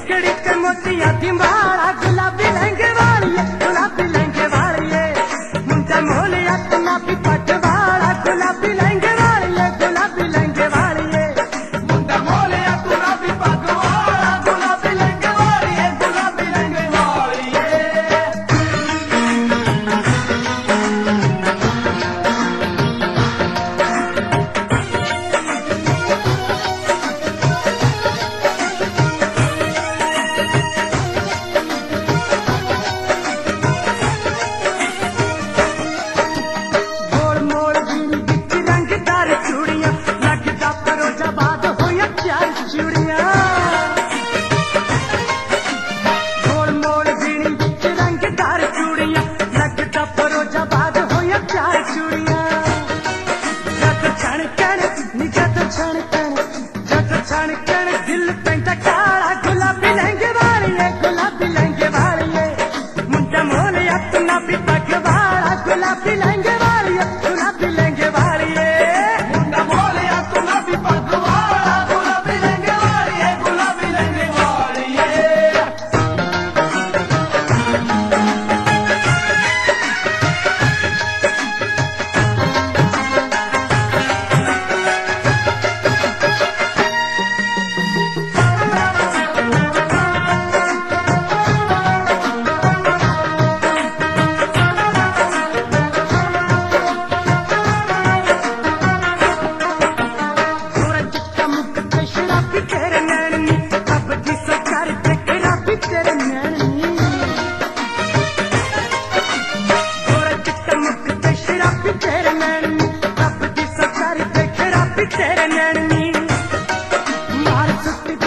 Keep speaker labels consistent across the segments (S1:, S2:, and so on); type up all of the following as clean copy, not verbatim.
S1: मुकड़ी ते मोतिया दी माला गुलाबी लहंगे वाली गुलाबी लहंगे वाली मुंडा मोलिया गुलाबी पट वाला गुलाबी लहंगे वाली गुलाबी लहंगे वाली मुंडा मोलिया गुलाबी पट वाला गुलाबी लहंगे वाली गुलाबी लहंगे वाली दिल पेंटा काला गुलाबी लहंगे वाली गुलाबी लहंगे वाली मुंडा मोलिया गुलाबी पग वाला गुलाबी लहंगे वाली गुलाबी लहंगे वाली मुंडा मोलिया गुलाबी पग वाला गुलाबी लहंगे वाली गुलाबी लहंगे वाली तेरे नैनी मार सुट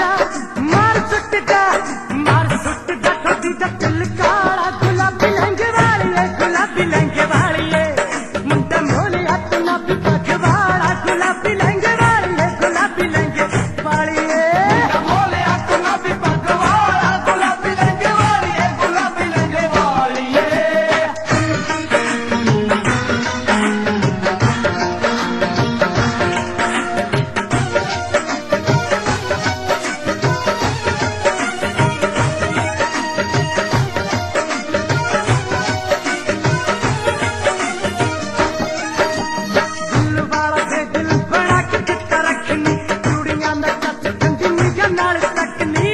S1: जा ठोडी दा दिल काला गुलाबी लहंगे वाली गुलाबी लहंगे वाली मुंडा मोलिया गुलाबी पग वाला गुलाबी लहंगे वाली गुलाबी लहंगे वाली मोलिया गुलाबी पग वाला गुलाबी लहंगे वाली गुलाबी लहंगे वाली नाल तकनी